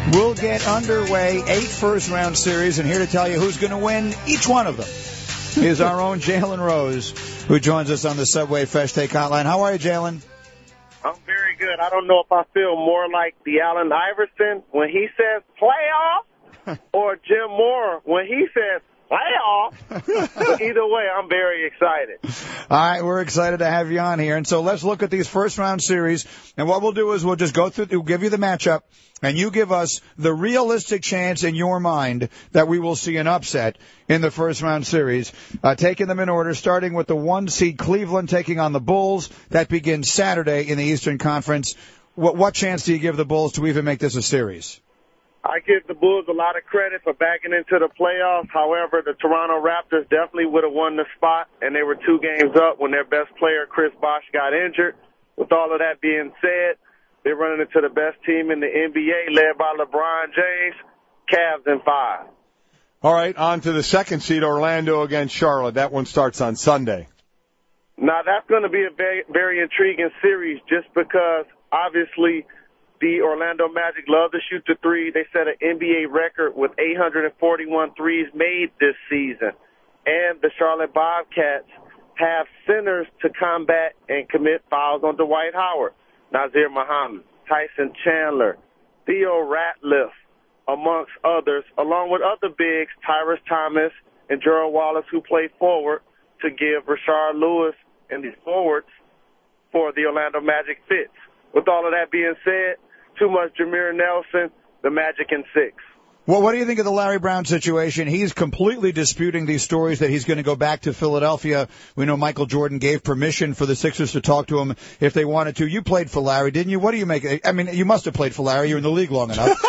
We'll get underway. 8 first-round series, and here to tell you who's going to win each one of them is our own Jalen Rose, who joins us on the Subway Fresh Take Hotline. How are you, Jalen? I'm very good. I don't know if I feel more like the Allen Iverson when he says playoff or Jim Moore when he says playoff. But either way, I'm very excited. All right, we're excited to have you on here. And so let's look at these first-round series. And what we'll do is we'll just go through, we'll give you the matchup, and you give us the realistic chance in your mind that we will see an upset in the first-round series. Taking them in order, starting with the 1 seed Cleveland taking on the Bulls. That begins Saturday in the Eastern Conference. What chance do you give the Bulls to even make this a series? I give the Bulls a lot of credit for backing into the playoffs. However, the Toronto Raptors definitely would have won the spot, and they were 2 games up when their best player, Chris Bosh, got injured. With all of that being said, they're running into the best team in the NBA, led by LeBron James, Cavs in 5. All right, on to the 2nd seed, Orlando against Charlotte. That one starts on Sunday. Now, that's going to be a very, very intriguing series just because, obviously, the Orlando Magic love to shoot the three. They set an NBA record with 841 threes made this season. And the Charlotte Bobcats have centers to combat and commit fouls on Dwight Howard, Nazir Muhammad, Tyson Chandler, Theo Ratliff, amongst others, along with other bigs, Tyrus Thomas and Gerald Wallace, who play forward to give Rashard Lewis and these forwards for the Orlando Magic fits. With all of that being said, too much Jameer Nelson, the Magic in 6. Well, what do you think of the Larry Brown situation? He's completely disputing these stories that he's going to go back to Philadelphia. We know Michael Jordan gave permission for the Sixers to talk to him if they wanted to. You played for Larry, didn't you? What do you make? I mean, you must have played for Larry. You're in the league long enough.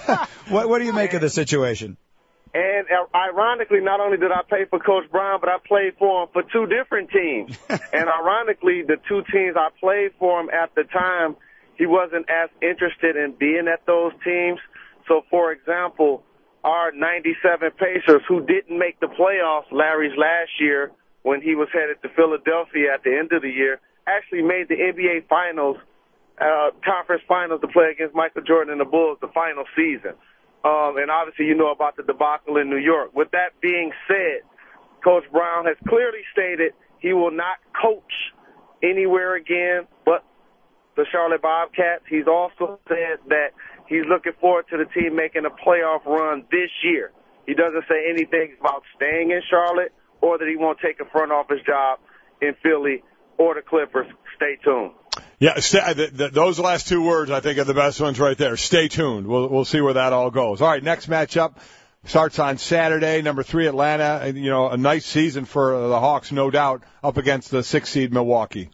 What do you make of the situation? And ironically, not only did I play for Coach Brown, but I played for him for 2 different teams. And ironically, the 2 teams I played for him at the time, he wasn't as interested in being at those teams. So, for example, our 97 Pacers, who didn't make the playoffs, Larry's last year when he was headed to Philadelphia at the end of the year, actually made the NBA Finals, conference finals to play against Michael Jordan and the Bulls the final season. And obviously you know about the debacle in New York. With that being said, Coach Brown has clearly stated he will not coach anywhere again but the Charlotte Bobcats. He's also said that he's looking forward to the team making a playoff run this year. He doesn't say anything about staying in Charlotte or that he won't take a front office job in Philly or the Clippers. Stay tuned. Yeah, those last 2 words I think are the best ones right there. Stay tuned. We'll see where that all goes. All right, next matchup starts on Saturday. Number 3, Atlanta. You know, a nice season for the Hawks, no doubt, up against the 6th seed Milwaukee.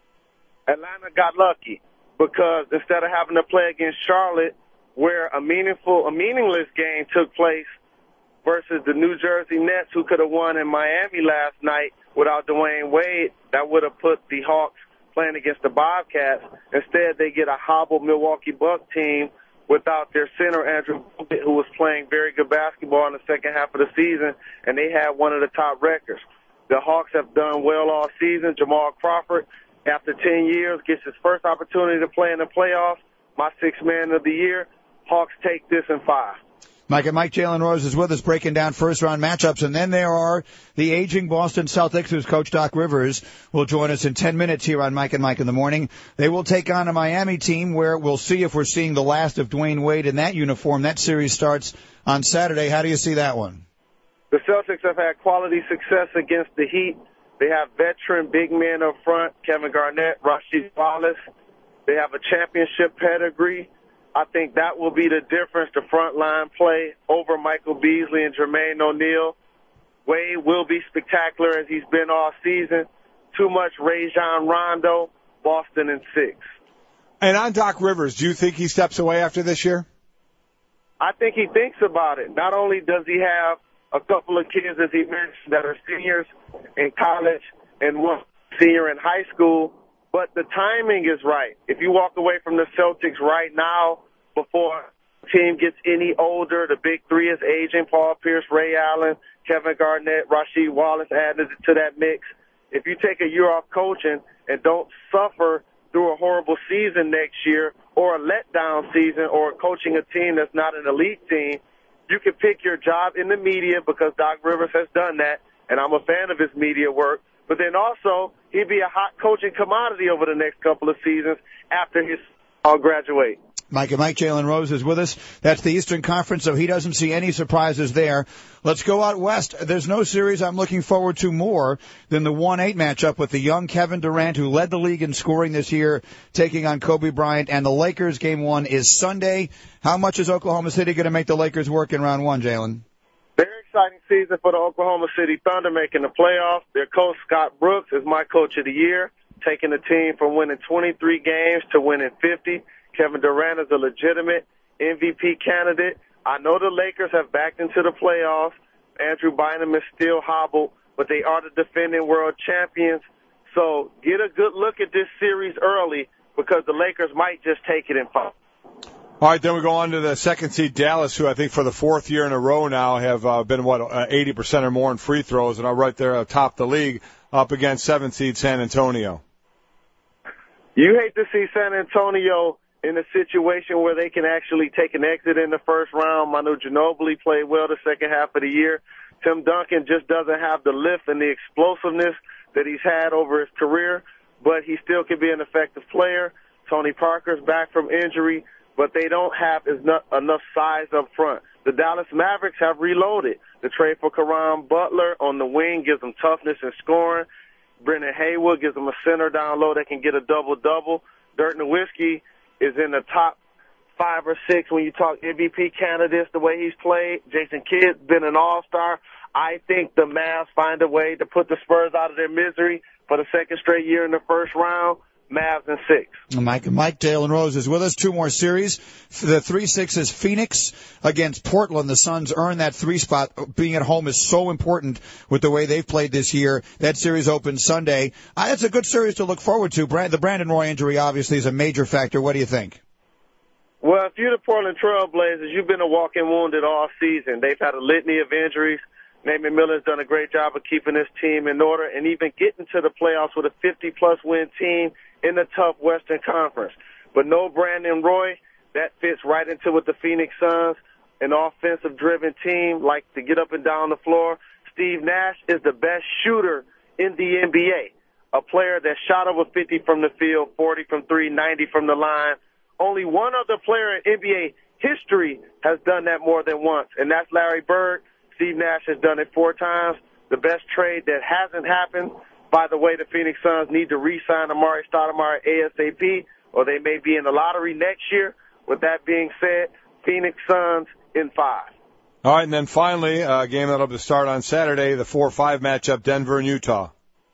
Atlanta got lucky because instead of having to play against Charlotte, where a meaningless game took place versus the New Jersey Nets, who could have won in Miami last night without Dwayne Wade, that would have put the Hawks playing against the Bobcats. Instead, they get a hobbled Milwaukee Bucks team without their center, Andrew Bogut, who was playing very good basketball in the second half of the season, and they had one of the top records. The Hawks have done well all season. Jamal Crawford, after 10 years, gets his first opportunity to play in the playoffs. My 6th man of the year. Hawks take this in 5. Mike Jalen Rose is with us breaking down first-round matchups. And then there are the aging Boston Celtics, whose coach Doc Rivers will join us in 10 minutes here on Mike and Mike in the Morning. They will take on a Miami team where we'll see if we're seeing the last of Dwayne Wade in that uniform. That series starts on Saturday. How do you see that one? The Celtics have had quality success against the Heat. They have veteran big men up front, Kevin Garnett, Rasheed Wallace. They have a championship pedigree. I think that will be the difference, the front line play over Michael Beasley and Jermaine O'Neal. Wade will be spectacular as he's been all season. Too much Rajon Rondo, Boston in 6. And on Doc Rivers, do you think he steps away after this year? I think he thinks about it. Not only does he have a couple of kids, as he mentioned, that are seniors in college and one senior in high school, but the timing is right. If you walk away from the Celtics right now, before the team gets any older, the big 3 is aging: Paul Pierce, Ray Allen, Kevin Garnett, Rasheed Wallace added to that mix. If you take a year off coaching and don't suffer through a horrible season next year, or a letdown season or coaching a team that's not an elite team, you can pick your job in the media because Doc Rivers has done that, and I'm a fan of his media work. But then also, he'd be a hot coaching commodity over the next couple of seasons after his graduate. Mike Jalen Rose is with us. That's the Eastern Conference, so he doesn't see any surprises there. Let's go out west. There's no series I'm looking forward to more than the 1-8 matchup with the young Kevin Durant, who led the league in scoring this year, taking on Kobe Bryant and the Lakers. Game 1 is Sunday. How much is Oklahoma City going to make the Lakers work in round 1, Jalen? Very exciting season for the Oklahoma City Thunder making the playoffs. Their coach, Scott Brooks, is my coach of the year, taking the team from winning 23 games to winning 50. Kevin Durant is a legitimate MVP candidate. I know the Lakers have backed into the playoffs. Andrew Bynum is still hobbled, but they are the defending world champions. So get a good look at this series early because the Lakers might just take it in 5. All right, then we go on to the second seed Dallas, who I think for the 4th year in a row now have been, 80% or more in free throws, and are right there atop the league up against 7th seed San Antonio. You hate to see San Antonio in a situation where they can actually take an exit in the first round. Manu Ginobili played well the second half of the year. Tim Duncan just doesn't have the lift and the explosiveness that he's had over his career, but he still can be an effective player. Tony Parker's back from injury, but they don't have enough size up front. The Dallas Mavericks have reloaded. The trade for Caron Butler on the wing gives them toughness and scoring. Brendan Haywood gives them a center down low that can get a double-double. Dirk Nowitzki is in the top 5 or 6 when you talk MVP candidates, the way he's played. Jason Kidd's been an all-star. I think the Mavs find a way to put the Spurs out of their misery for the second straight year in the first round. Mavs in 6. Mike Jalen Rose is with us. 2 more series. The 3-6 is Phoenix against Portland. The Suns earned that 3 spot. Being at home is so important with the way they've played this year. That series opens Sunday. It's a good series to look forward to. The Brandon Roy injury obviously is a major factor. What do you think? Well, if you're the Portland Trail Blazers, you've been a walking wounded all season. They've had a litany of injuries. Naaman Miller's done a great job of keeping this team in order and even getting to the playoffs with a 50-plus win team in the tough Western Conference. But no Brandon Roy, that fits right into with the Phoenix Suns, an offensive-driven team, like to get up and down the floor. Steve Nash is the best shooter in the NBA, a player that shot over 50 from the field, 40 from 3, 90 from the line. Only one other player in NBA history has done that more than once, and that's Larry Bird. Steve Nash has done it 4 times. The best trade that hasn't happened. By the way, the Phoenix Suns need to re-sign Amari Stoudemire ASAP, or they may be in the lottery next year. With that being said, Phoenix Suns in 5. All right, and then finally, a game that'll be start on Saturday, the 4-5 matchup, Denver and Utah.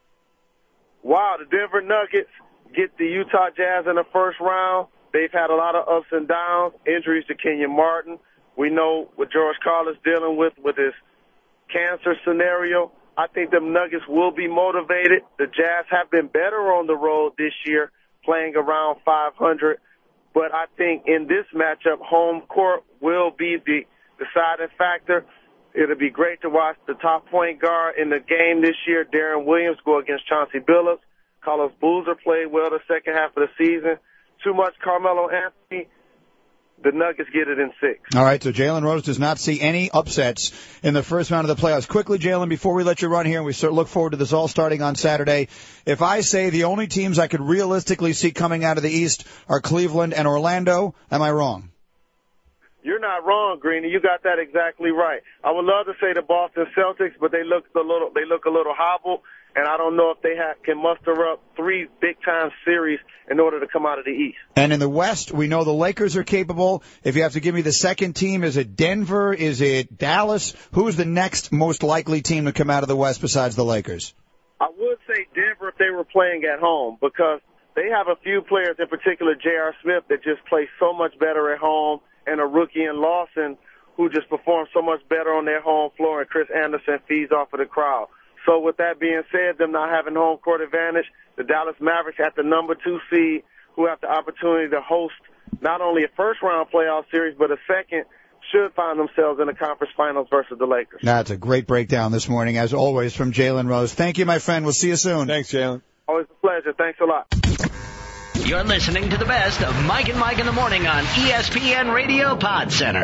Wow, the Denver Nuggets get the Utah Jazz in the first round. They've had a lot of ups and downs, injuries to Kenyon Martin. We know what George Karl is dealing with his cancer scenario. I think the Nuggets will be motivated. The Jazz have been better on the road this year, playing around 500. But I think in this matchup, home court will be the deciding factor. It'll be great to watch the top point guard in the game this year, Darren Williams, go against Chauncey Billups. Carlos Boozer played well the second half of the season. Too much Carmelo Anthony. The Nuggets get it in 6. All right, so Jalen Rose does not see any upsets in the first round of the playoffs. Quickly, Jalen, before we let you run here, and we look forward to this all starting on Saturday, if I say the only teams I could realistically see coming out of the East are Cleveland and Orlando, am I wrong? You're not wrong, Greeny. You got that exactly right. I would love to say the Boston Celtics, but they look a little hobbled, and I don't know if they can muster up 3 big-time series in order to come out of the East. And in the West, we know the Lakers are capable. If you have to give me the second team, is it Denver? Is it Dallas? Who's the next most likely team to come out of the West besides the Lakers? I would say Denver if they were playing at home because they have a few players, in particular J.R. Smith, that just play so much better at home, and a rookie in Lawson who just performs so much better on their home floor, and Chris Anderson feeds off of the crowd. So with that being said, them not having home court advantage, the Dallas Mavericks at the number 2 seed who have the opportunity to host not only a first-round playoff series but a second should find themselves in the conference finals versus the Lakers. That's a great breakdown this morning, as always, from Jalen Rose. Thank you, my friend. We'll see you soon. Thanks, Jalen. Always a pleasure. Thanks a lot. You're listening to the best of Mike and Mike in the Morning on ESPN Radio Pod Center.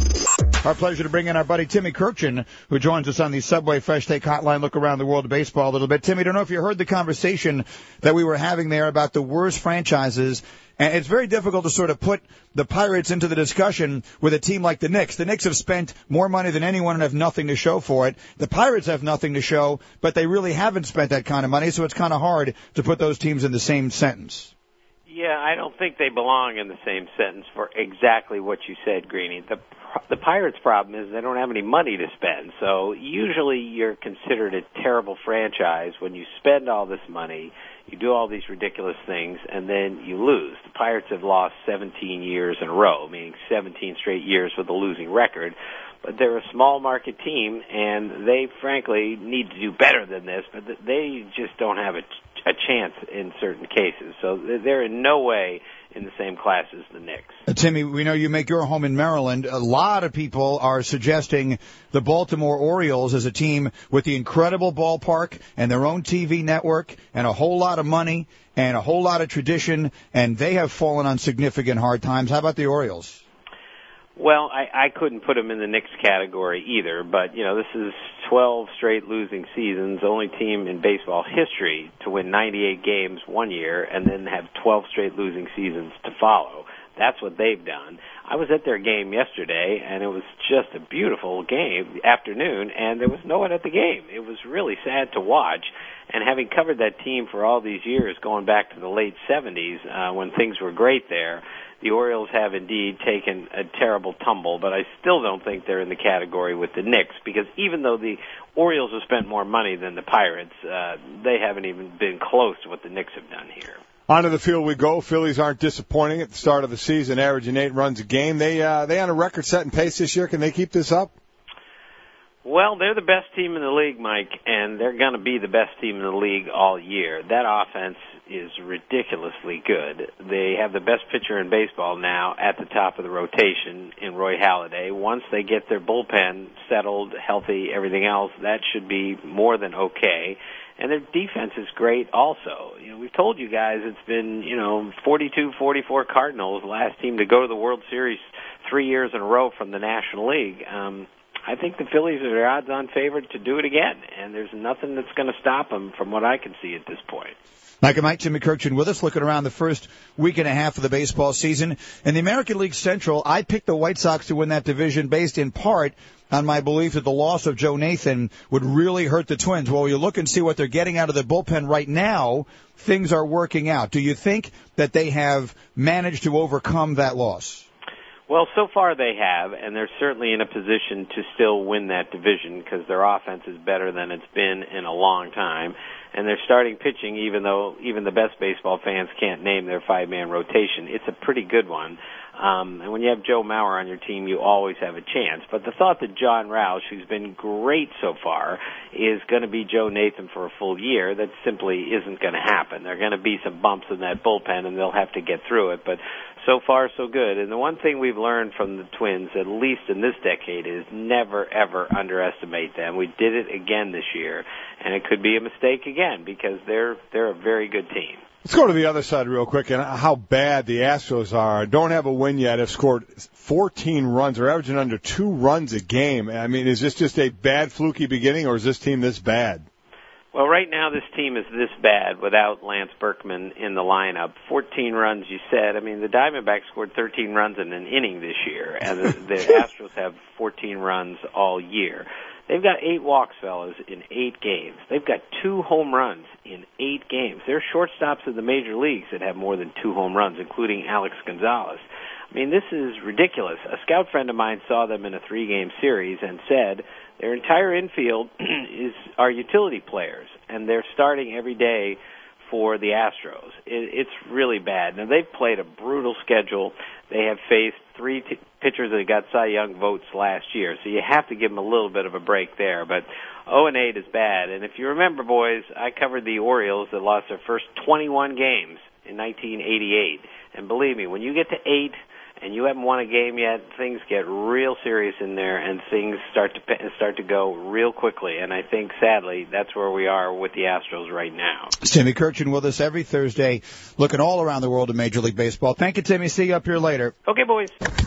Our pleasure to bring in our buddy Timmy Kirkjian, who joins us on the Subway Fresh Take Hotline. Look around the world of baseball a little bit. Timmy, I don't know if you heard the conversation that we were having there about the worst franchises. And it's very difficult to sort of put the Pirates into the discussion with a team like the Knicks. The Knicks have spent more money than anyone and have nothing to show for it. The Pirates have nothing to show, but they really haven't spent that kind of money, so it's kind of hard to put those teams in the same sentence. Yeah, I don't think they belong in the same sentence for exactly what you said, Greeny. The Pirates' problem is they don't have any money to spend. So usually you're considered a terrible franchise when you spend all this money, you do all these ridiculous things, and then you lose. The Pirates have lost 17 years in a row, meaning 17 straight years with a losing record. But they're a small market team, and they frankly need to do better than this, but they just don't have a chance in certain cases. So they're in no way in the same class as the Knicks. Timmy, we know you make your home in Maryland. A lot of people are suggesting the Baltimore Orioles as a team with the incredible ballpark and their own TV network and a whole lot of money and a whole lot of tradition, and they have fallen on significant hard times. How about the Orioles? Well, I couldn't put them in the Knicks category either, but, you know, this is 12 straight losing seasons, only team in baseball history to win 98 games one year and then have 12 straight losing seasons to follow. That's what they've done. I was at their game yesterday, and it was just a beautiful afternoon, and there was no one at the game. It was really sad to watch. And having covered that team for all these years, going back to the late 70s when things were great there, the Orioles have indeed taken a terrible tumble, but I still don't think they're in the category with the Knicks, because even though the Orioles have spent more money than the Pirates, they haven't even been close to what the Knicks have done here. Onto the field we go. Phillies aren't disappointing at the start of the season, averaging 8 runs a game. They on a record-setting pace this year. Can they keep this up? Well, they're the best team in the league, Mike, and they're going to be the best team in the league all year. That offense is ridiculously good. They have the best pitcher in baseball now at the top of the rotation in Roy Halladay. Once they get their bullpen settled, healthy, everything else, that should be more than okay. And their defense is great also. You know, we've told you guys it's been, 42-44 Cardinals, the last team to go to the World Series 3 years in a row from the National League. I think the Phillies are the odds-on favorite to do it again, and there's nothing that's going to stop them from what I can see at this point. Mike and Mike, Timmy Kirkjian with us, looking around the first week and a half of the baseball season. In the American League Central, I picked the White Sox to win that division based in part on my belief that the loss of Joe Nathan would really hurt the Twins. Well, you look and see what they're getting out of the bullpen right now, things are working out. Do you think that they have managed to overcome that loss? Well, so far they have, and they're certainly in a position to still win that division because their offense is better than it's been in a long time. And they're starting pitching, even though even the best baseball fans can't name their five-man rotation. It's a pretty good one. And when you have Joe Mauer on your team, you always have a chance. But the thought that John Roush, who's been great so far, is going to be Joe Nathan for a full year, that simply isn't going to happen. There are going to be some bumps in that bullpen, and they'll have to get through it. But so far, so good. And the one thing we've learned from the Twins, at least in this decade, is never, ever underestimate them. We did it again this year, and it could be a mistake again because they're a very good team. Let's go to the other side real quick and how bad the Astros are. Don't have a win yet. Have scored 14 runs. They're averaging under 2 runs a game. I mean, is this just a bad, fluky beginning, or is this team this bad? Well, right now this team is this bad without Lance Berkman in the lineup. 14 runs, you said. I mean, the Diamondbacks scored 13 runs in an inning this year, and the Astros have 14 runs all year. They've got 8 walks, fellas, in 8 games. They've got 2 home runs in 8 games. There are shortstops in the major leagues that have more than 2 home runs, including Alex Gonzalez. I mean, this is ridiculous. A scout friend of mine saw them in a 3-game series and said their entire infield are utility players, and they're starting every day for the Astros. It's really bad. Now, they've played a brutal schedule. They have faced 3 pitchers that got Cy Young votes last year, so you have to give them a little bit of a break there. But 0-8 is bad. And if you remember, boys, I covered the Orioles that lost their first 21 games in 1988. And believe me, when you get to 8 and you haven't won a game yet, things get real serious in there, and things start to go real quickly. And I think, sadly, that's where we are with the Astros right now. Timmy Kirchin with us every Thursday, looking all around the world of Major League Baseball. Thank you, Timmy. See you up here later. Okay, boys.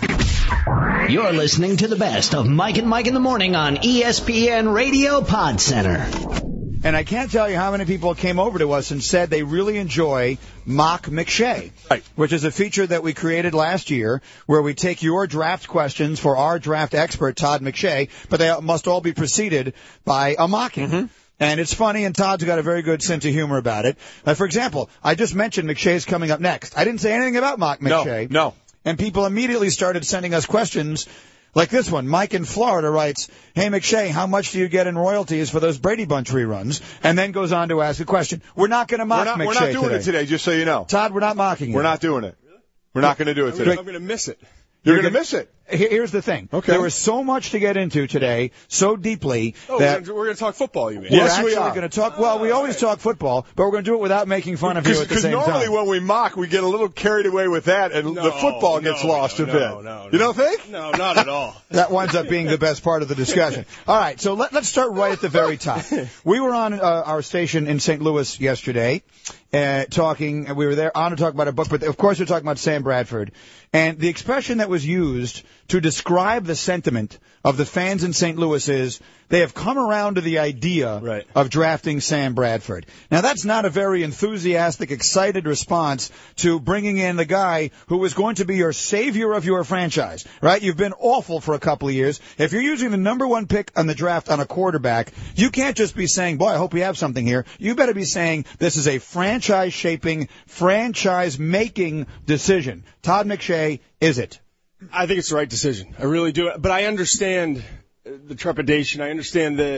You're listening to the best of Mike and Mike in the Morning on ESPN Radio Pod Center. And I can't tell you how many people came over to us and said they really enjoy Mock McShay, right, which is a feature that we created last year where we take your draft questions for our draft expert, Todd McShay, but they must all be preceded by a mocking. Mm-hmm. And it's funny, and Todd's got a very good sense of humor about it. For example, I just mentioned McShay's coming up next. I didn't say anything about Mock McShay. No. And people immediately started sending us questions like this one. Mike in Florida writes, "Hey, McShay, how much do you get in royalties for those Brady Bunch reruns?" And then goes on to ask a question. We're not going to mock McShay today. We're not doing it today, just so you know. Todd, we're not mocking you. We're not doing it. We're not going to do it today. I'm going to miss it. You're going to miss it. Here's the thing. Okay. There was so much to get into today, so deeply that we're going to talk football, you mean? Yes, we're we actually are. going to talk. Well, we always talk football, but we're going to do it without making fun of you at the same time. Because normally when we mock, we get a little carried away with that, and the football gets lost a bit. No. You don't think? No, not at all. That winds up being the best part of the discussion. All right, so let's start right at the very top. We were on our station in St. Louis yesterday, talking, and we were there on to talk about a book, but of course we're talking about Sam Bradford. And the expression that was used to describe the sentiment of the fans in St. Louis is they have come around to the idea of drafting Sam Bradford. Now, that's not a very enthusiastic, excited response to bringing in the guy who is going to be your savior of your franchise, right? You've been awful for a couple of years. If you're using the number one pick on the draft on a quarterback, you can't just be saying, boy, I hope we have something here. You better be saying this is a franchise-shaping, franchise-making decision. Todd McShay, is it? I think it's the right decision. I really do. But I understand the trepidation. I understand the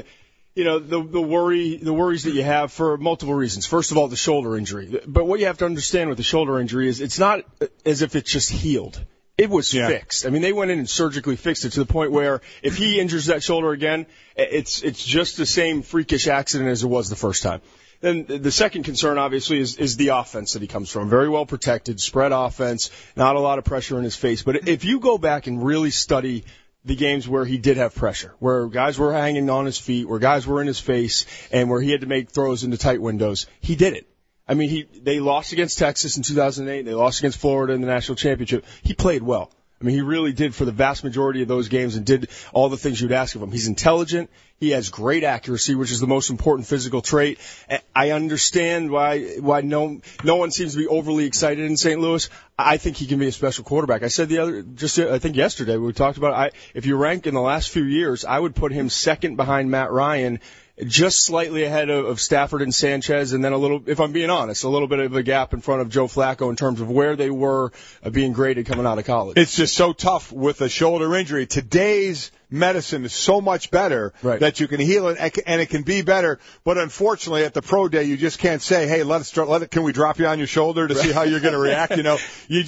worries that you have for multiple reasons. First of all, the shoulder injury. But what you have to understand with the shoulder injury is it's not as if it's just healed. It was fixed. I mean, they went in and surgically fixed it to the point where if he injures that shoulder again, it's just the same freakish accident as it was the first time. Then the second concern, obviously, is the offense that he comes from. Very well protected, spread offense, not a lot of pressure in his face. But if you go back and really study the games where he did have pressure, where guys were hanging on his feet, where guys were in his face, and where he had to make throws into tight windows, he did it. I mean, they lost against Texas in 2008. They lost against Florida in the national championship. He played well. I mean, he really did for the vast majority of those games and did all the things you'd ask of him. He's intelligent. He has great accuracy, which is the most important physical trait. I understand why no one seems to be overly excited in St. Louis. I think he can be a special quarterback. I said I think yesterday we talked about if you rank in the last few years, I would put him second behind Matt Ryan, just slightly ahead of Stafford and Sanchez, and then if I'm being honest, a little bit of a gap in front of Joe Flacco in terms of where they were being graded coming out of college. It's just so tough with a shoulder injury. Today's medicine is so much better that you can heal it, and it can be better. But unfortunately, at the pro day, you just can't say, "Hey, can we drop you on your shoulder to see how you're going to react?" You know,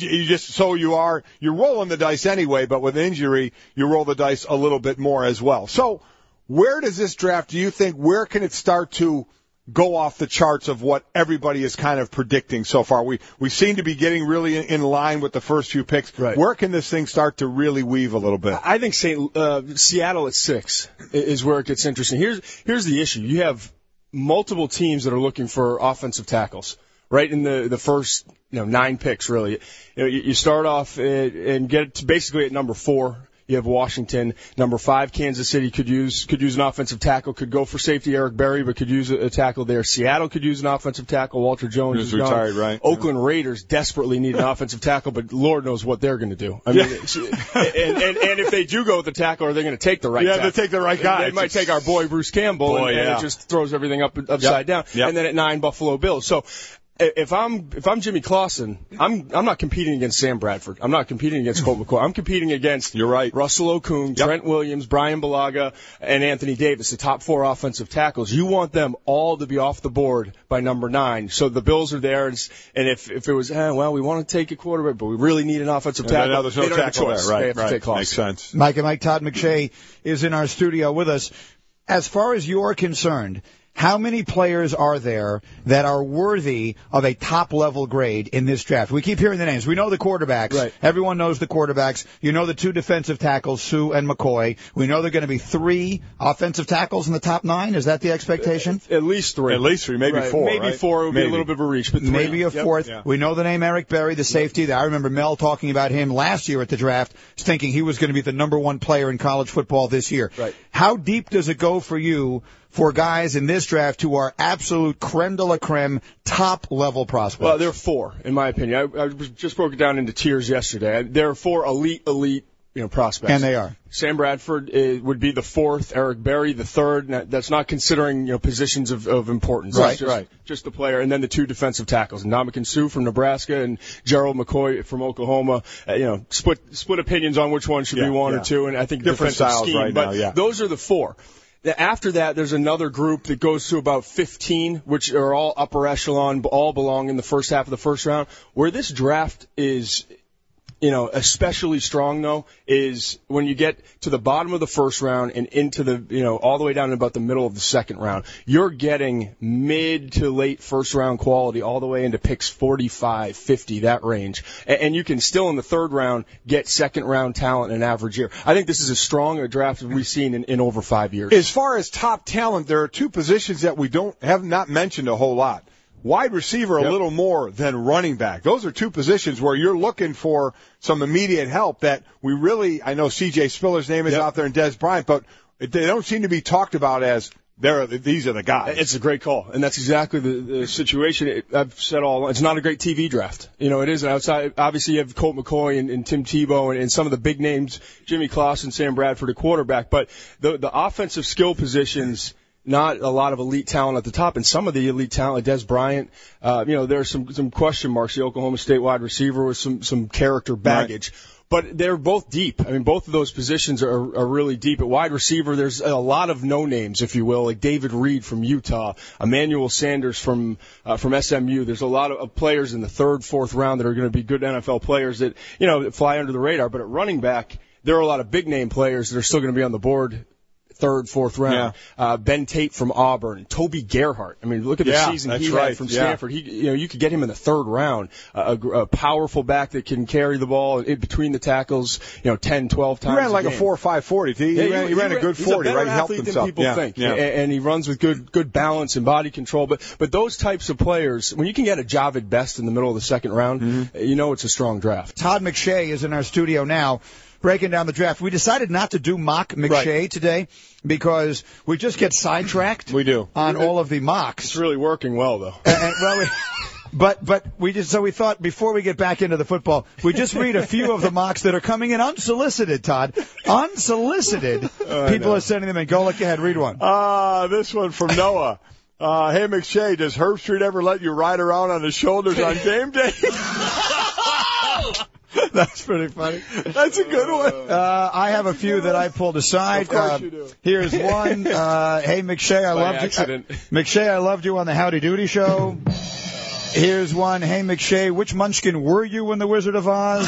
you're rolling the dice anyway. But with injury, you roll the dice a little bit more as well. So, where does this draft, do you think, where can it start to go off the charts of what everybody is kind of predicting so far? We seem to be getting really in line with the first few picks. Right. Where can this thing start to really weave a little bit? I think Seattle at 6 is where it gets interesting. Here's the issue. You have multiple teams that are looking for offensive tackles right in the first 9 picks, really. You start off and get to basically at number 4. You have Washington. Number 5, Kansas City could use an offensive tackle. Could go for safety, Eric Berry, but could use a tackle there. Seattle could use an offensive tackle. Walter Jones is retired, right? Oakland Raiders desperately need an offensive tackle, but Lord knows what they're going to do. I mean, and if they do go with the tackle, are they going to take the right tackle? Yeah, they take the right guy. They might take our boy Bruce Campbell, and it just throws everything upside down. Yep. And then at 9, Buffalo Bills. So. If I'm Jimmy Clausen, I'm not competing against Sam Bradford. I'm not competing against Colt McCoy. I'm competing against Russell Okung, Trent Williams, Brian Bulaga, and Anthony Davis, the top 4 offensive tackles. You want them all to be off the board by number 9. So the Bills are there, and if it was, we want to take a quarterback, but we really need an offensive tackle. Now there's no tackle there, right? They have to take Clausen. Makes sense. Mike and Mike, Todd McShay is in our studio with us. As far as you're concerned, how many players are there that are worthy of a top-level grade in this draft? We keep hearing the names. We know the quarterbacks. Right. Everyone knows the quarterbacks. You know the 2 defensive tackles, Sue and McCoy. We know there are going to be 3 offensive tackles in the top 9. Is that the expectation? At least 3. At least 3, maybe 4. Maybe right? 4 would be a little bit of a reach, but 3. Maybe a 4th. Yeah. We know the name Eric Berry, the safety. I remember Mel talking about him last year at the draft, thinking he was going to be the number 1 player in college football this year. Right. How deep does it go for you for guys in this draft who are absolute creme de la creme, top-level prospects? Well, there are 4, in my opinion. I just broke it down into tiers yesterday. There are 4 elite prospects. And they are. Sam Bradford would be the 4th, Eric Berry the 3rd. Now, that's not considering positions of importance. Right, Just the player, and then the 2 defensive tackles, Ndamukong Suh from Nebraska and Gerald McCoy from Oklahoma. Split opinions on which one should be 1 or 2, and I think different styles scheme, right but now. Yeah. Those are the 4. After that, there's another group that goes to about 15, which are all upper echelon, all belong in the first half of the first round. Where this draft is, especially strong though, is when you get to the bottom of the first round and into the, all the way down to about the middle of the second round. You're getting mid to late first round quality all the way into picks 45, 50, that range. And you can still in the third round get second round talent in an average year. I think this is as strong a draft as we've seen in over 5 years. As far as top talent, there are 2 positions that we have not mentioned a whole lot. Wide receiver a little more than running back. Those are 2 positions where you're looking for some immediate help that we really, I know C.J. Spiller's name is out there and Des Bryant, but they don't seem to be talked about as these are the guys. It's a great call, and that's exactly the situation. I've said all, it's not a great TV draft. It is outside. Obviously, you have Colt McCoy and Tim Tebow and some of the big names, Jimmy Clausen, Sam Bradford, a quarterback, but the offensive skill positions, not a lot of elite talent at the top, and some of the elite talent, Des Bryant, there are some question marks. The Oklahoma State wide receiver with some character baggage. Right. But they're both deep. I mean, both of those positions are really deep. At wide receiver, there's a lot of no-names, if you will, like David Reed from Utah, Emmanuel Sanders from SMU. There's a lot of players in the 3rd, 4th round that are going to be good NFL players that, fly under the radar. But at running back, there are a lot of big-name players that are still going to be on the board 3rd, 4th round. Yeah. Ben Tate from Auburn, Toby Gerhart. I mean, look at the season he had from Stanford. You could get him in the 3rd round. A powerful back that can carry the ball in between the tackles, 10, 12 times. He ran like a 4.5 40. He ran a good 40, right? He helped himself. Than people think. Yeah. And he runs with good balance and body control. But those types of players, when you can get a Javid Best in the middle of the 2nd round, it's a strong draft. Todd McShay is in our studio now, breaking down the draft. We decided not to do mock McShay today because we just get sidetracked. We do on all of the mocks. It's really working well though. But we thought before we get back into the football, we just read a few of the mocks that are coming in unsolicited. Todd, unsolicited. People are sending them in. Go look ahead, read one. This one from Noah. Hey McShay, does Herb Street ever let you ride around on his shoulders on game day? That's pretty funny. That's a good one. I have a few that I pulled aside. Of course you do. Here's one. Hey, McShay, I loved you. McShay, I loved you on the Howdy Doody show. Here's one. Hey, McShay, which Munchkin were you in The Wizard of Oz?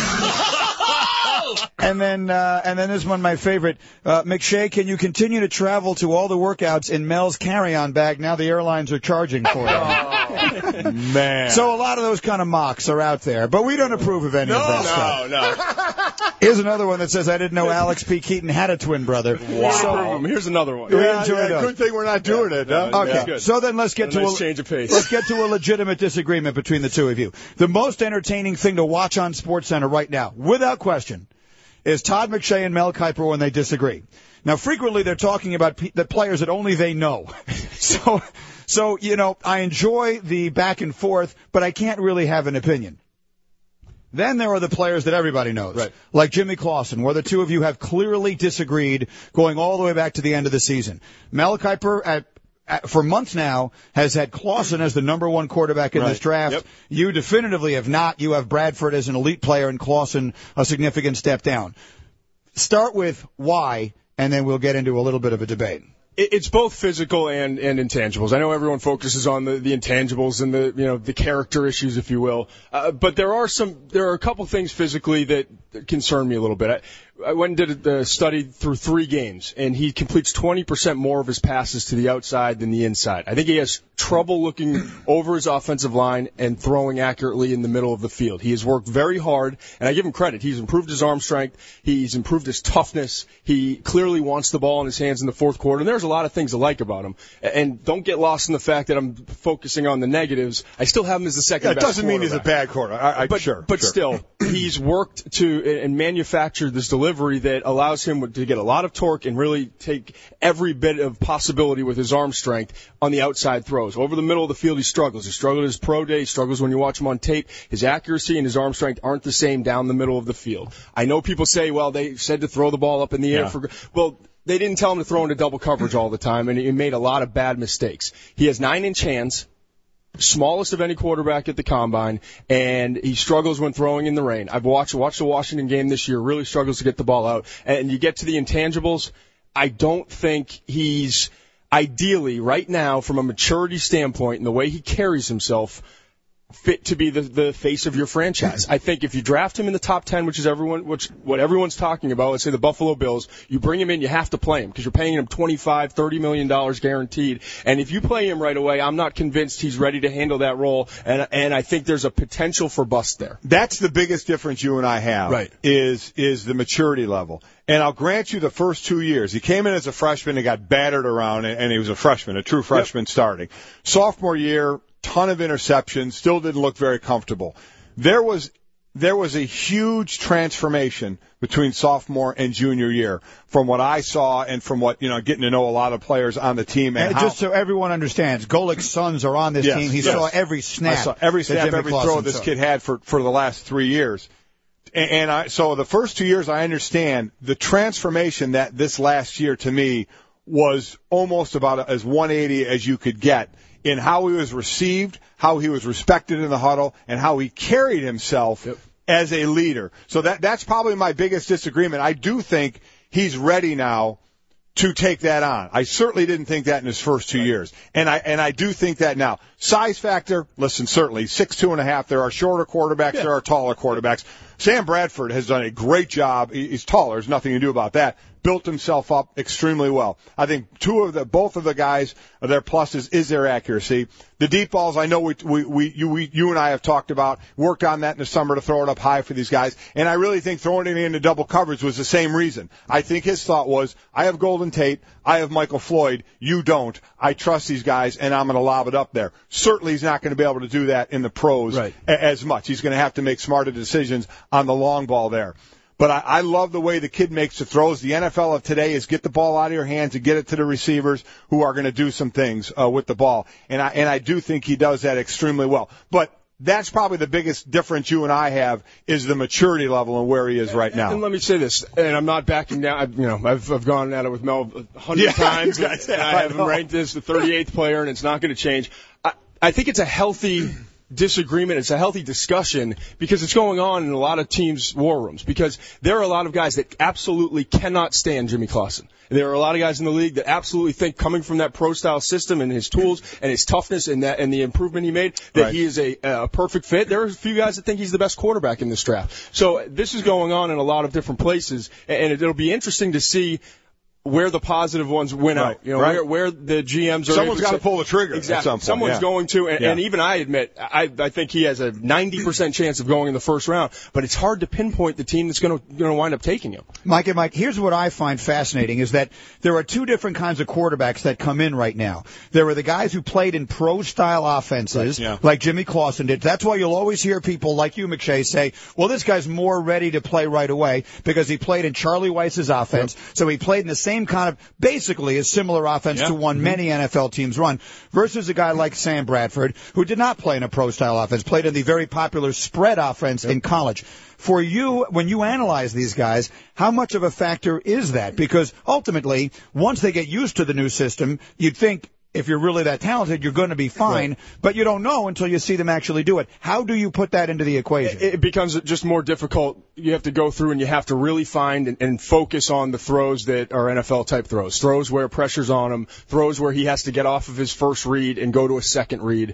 And then this one, my favorite. McShay, can you continue to travel to all the workouts in Mel's carry-on bag now the airlines are charging for it? Man. So a lot of those kind of mocks are out there, but we don't approve of any of that stuff. No. Here's another one that says, I didn't know Alex P. Keaton had a twin brother. Wow. So, here's another one. Good thing we're not doing it. Huh? Okay, so then let's get to a change of pace. Let's get to a legitimate disagreement between the two of you. The most entertaining thing to watch on SportsCenter right now, without question, is Todd McShay and Mel Kiper when they disagree. Now, frequently they're talking about the players that only they know. So, I enjoy the back and forth, but I can't really have an opinion. Then there are the players that everybody knows, right, like Jimmy Clausen, where the two of you have clearly disagreed going all the way back to the end of the season. Mel Kiper, for months now, has had Clausen as the number 1 quarterback in this draft. Yep. You definitively have not. You have Bradford as an elite player and Clausen a significant step down. Start with why, and then we'll get into a little bit of a debate. It's both physical and intangibles. I know everyone focuses on the intangibles and the character issues, if you will. But there are a couple things physically that concern me a little bit. I went and did a study through 3 games, and he completes 20% more of his passes to the outside than the inside. I think he has trouble looking over his offensive line and throwing accurately in the middle of the field. He has worked very hard, and I give him credit. He's improved his arm strength. He's improved his toughness. He clearly wants the ball in his hands in the fourth quarter, and there's a lot of things I like about him. And don't get lost in the fact that I'm focusing on the negatives. I still have him as the second best quarterback. It doesn't mean he's a bad quarterback. But still, he's worked to and manufactured this delivery that allows him to get a lot of torque and really take every bit of possibility with his arm strength on the outside throws. Over the middle of the field, he struggles. He struggled at his pro day. He struggles when you watch him on tape. His accuracy and his arm strength aren't the same down the middle of the field. I know people say, well, they said to throw the ball up in the air. They didn't tell him to throw into double coverage all the time, and he made a lot of bad mistakes. He has 9-inch hands, smallest of any quarterback at the combine, and he struggles when throwing in the rain. I've watched the Washington game this year, really struggles to get the ball out. And you get to the intangibles, I don't think he's ideally right now from a maturity standpoint and the way he carries himself fit to be the face of your franchise. I think if you draft him in the top 10, which is what everyone's talking about, let's say the Buffalo Bills, you bring him in, you have to play him because you're paying him $25, $30 million guaranteed. And if you play him right away, I'm not convinced he's ready to handle that role. And I think there's a potential for bust there. That's the biggest difference you and I have. Right. Is the maturity level. And I'll grant you the first 2 years. He came in as a freshman and got battered around, and he was a freshman, a true freshman starting. Sophomore year, ton of interceptions, still didn't look very comfortable. There was a huge transformation between sophomore and junior year from what I saw and from what, getting to know a lot of players on the team. And just so everyone understands, Golik's sons are on this team. He saw every snap. I saw every snap, every throw this kid had for the last 3 years. So the first 2 years, I understand the transformation that this last year to me was almost about as 180 as you could get in how he was received, how he was respected in the huddle, and how he carried himself as a leader. So that's probably my biggest disagreement. I do think he's ready now to take that on. I certainly didn't think that in his first 2 years. And I do think that now. Size factor, listen, certainly 6'2.5". There are shorter quarterbacks, there are taller quarterbacks. Sam Bradford has done a great job. He's taller, there's nothing to do about that. Built himself up extremely well. I think both of the guys, their pluses is their accuracy. The deep balls, I know you and I have talked about, worked on that in the summer to throw it up high for these guys. And I really think throwing it into double coverage was the same reason. I think his thought was, I have Golden Tate, I have Michael Floyd, you don't. I trust these guys, and I'm going to lob it up there. Certainly he's not going to be able to do that in the pros as much. He's going to have to make smarter decisions on the long ball there. But I love the way the kid makes the throws. The NFL of today is get the ball out of your hands and get it to the receivers who are going to do some things with the ball. And I do think he does that extremely well. But that's probably the biggest difference you and I have is the maturity level and where he is right now. And let me say this, and I'm not backing down. I've gone at it with Mel 100 times, and I have him ranked as the 38th player, and it's not going to change. I think it's a healthy disagreement. It's a healthy discussion because it's going on in a lot of teams' war rooms because there are a lot of guys that absolutely cannot stand Jimmy Clausen. There are a lot of guys in the league that absolutely think coming from that pro-style system and his tools and his toughness and the improvement he made that he is a perfect fit. There are a few guys that think he's the best quarterback in this draft. So this is going on in a lot of different places, and it'll be interesting to see where the positive ones win out. Where the GMs are. Someone's got to pull the trigger. Exactly. At some point. Someone's going to, and even I admit, I think he has a 90% chance of going in the first round, but it's hard to pinpoint the team that's going to wind up taking him. Mike, here's what I find fascinating is that there are two different kinds of quarterbacks that come in right now. There are the guys who played in pro-style offenses, like Jimmy Clausen did. That's why you'll always hear people like you, McShay, say, well, this guy's more ready to play right away because he played in Charlie Weiss's offense, so he played in the same kind of, basically a similar offense to one many NFL teams run, versus a guy like Sam Bradford, who did not play in a pro-style offense, played in the very popular spread offense in college. For you, when you analyze these guys, how much of a factor is that? Because ultimately, once they get used to the new system, you'd think if you're really that talented, you're going to be fine, but you don't know until you see them actually do it. How do you put that into the equation? It becomes just more difficult. You have to go through and you have to really find and focus on the throws that are NFL-type throws. Throws where pressure's on him. Throws where he has to get off of his first read and go to a second read.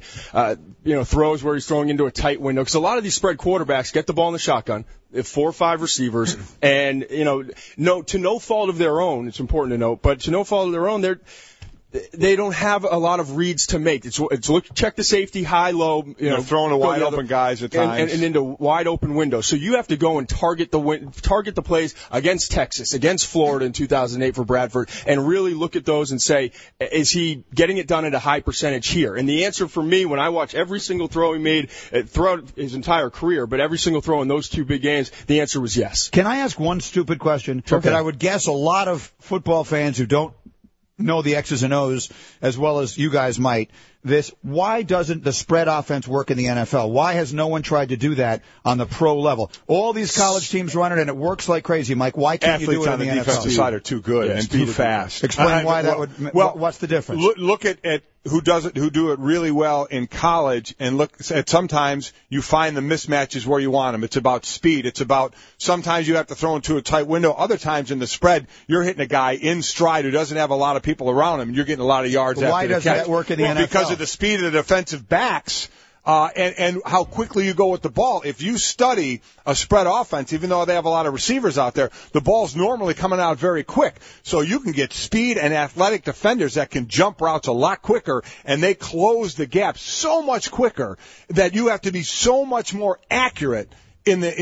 Throws where he's throwing into a tight window. Because a lot of these spread quarterbacks get the ball in the shotgun. They have 4 or 5 receivers. And, to no fault of their own, it's important to note, but to no fault of their own, they don't have a lot of reads to make. It's look, check the safety, high, low. Throwing to wide open guys at times. And into wide open windows. So you have to go and target the plays against Texas, against Florida in 2008 for Bradford, and really look at those and say, is he getting it done at a high percentage here? And the answer for me, when I watch every single throw he made throughout his entire career, but every single throw in those 2 big games, the answer was yes. Can I ask one stupid question? Okay. That I would guess a lot of football fans who don't know the X's and O's as well as you guys might. Why doesn't the spread offense work in the NFL? Why has no one tried to do that on the pro level? All these college teams run it, and it works like crazy. Mike, why can't you do it in the NFL? Athletes on the defensive side are too good and too fast. Explain why that would. Well, what's the difference? Look at who do it really well in college, and look at sometimes you find the mismatches where you want them. It's about speed. It's about sometimes you have to throw into a tight window. Other times in the spread, you're hitting a guy in stride who doesn't have a lot of people around him, and you're getting a lot of yards after the catch. Why doesn't that work in the NFL? Because of the speed of the defensive backs. And how quickly you go with the ball. If you study a spread offense, even though they have a lot of receivers out there, the ball's normally coming out very quick. So you can get speed and athletic defenders that can jump routes a lot quicker, and they close the gap so much quicker that you have to be so much more accurate in the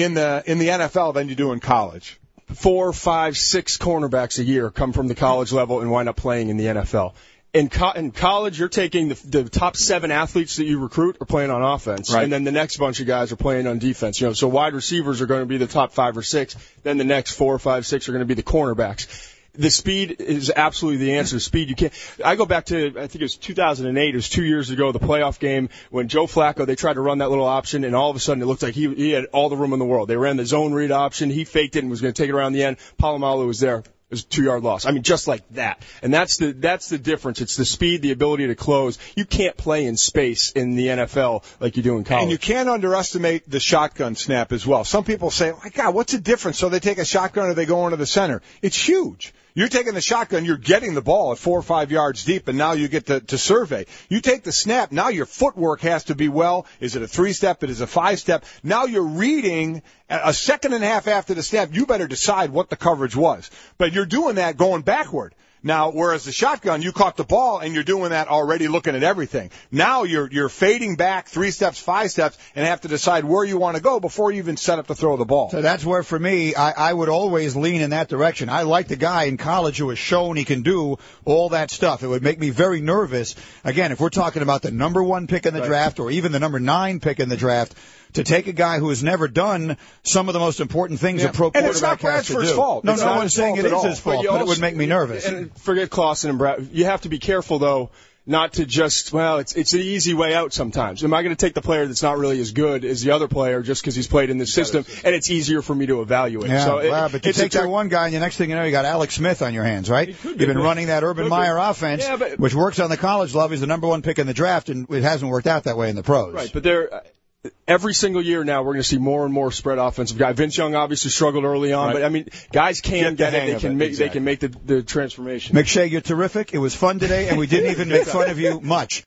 NFL than you do in college. 4, 5, 6 cornerbacks a year come from the college level and wind up playing in the NFL. In college, you're taking the top 7 athletes that you recruit are playing on offense, right, and then the next bunch of guys are playing on defense. So wide receivers are going to be the top 5 or 6. Then the next 4, 5, 6 are going to be the cornerbacks. The speed is absolutely the answer. Speed, you can't. I go back to, I think it was 2008. It was 2 years ago, the playoff game when Joe Flacco, they tried to run that little option, and all of a sudden it looked like he had all the room in the world. They ran the zone read option. He faked it and was going to take it around the end. Palomalu was there. It was a 2-yard loss. I mean, just like that. And that's the difference. It's the speed, the ability to close. You can't play in space in the NFL like you do in college. And you can't underestimate the shotgun snap as well. Some people say, my God, what's the difference? So they take a shotgun or they go into the center. It's huge. You're taking the shotgun, you're getting the ball at 4 or 5 yards deep, and now you get to survey. You take the snap, now your footwork has to be well. Is it a 3-step? It is a 5-step. Now you're reading a second and a half after the snap. You better decide what the coverage was. But you're doing that going backward. Now, whereas the shotgun, you caught the ball and you're doing that already looking at everything. Now you're fading back 3 steps, 5 steps, and have to decide where you want to go before you even set up to throw the ball. So that's where, for me, I would always lean in that direction. I like the guy in college who has shown he can do all that stuff. It would make me very nervous. Again, if we're talking about the number 1 pick in the draft or even the number 9 pick in the draft, to take a guy who has never done some of the most important things a pro quarterback has to do. And it's not Bradford's fault. No one's saying it is his fault, but it would make me nervous. And forget Clausen and Brad. You have to be careful, though, not to just, it's an easy way out sometimes. Am I going to take the player that's not really as good as the other player just because he's played in this system, and it's easier for me to evaluate? Yeah, so but you take that one guy, and the next thing you know, you got Alex Smith on your hands, right? You've been running that Urban Meyer offense, which works on the college level. He's the number 1 pick in the draft, and it hasn't worked out that way in the pros. Right, but every single year now, we're going to see more and more spread offensive guys. Vince Young obviously struggled early on, but I mean, guys can get it. They can make the transformation. McShay, you're terrific. It was fun today, and we didn't even make fun of you much.